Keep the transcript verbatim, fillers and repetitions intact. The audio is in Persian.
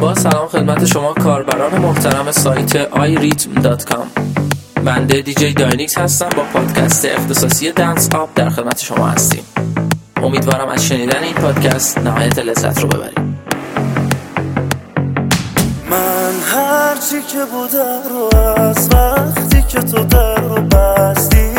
با سلام خدمت شما کاربران محترم سایت آی ریتم دات کام. بنده دیجی داینیکس هستم، با پادکست اختصاصی دنس آپ در خدمت شما هستیم. امیدوارم از شنیدن این پادکست نهایت لذت رو ببریم. من هرچی که بوده رو از وقتی که تو در رو بستی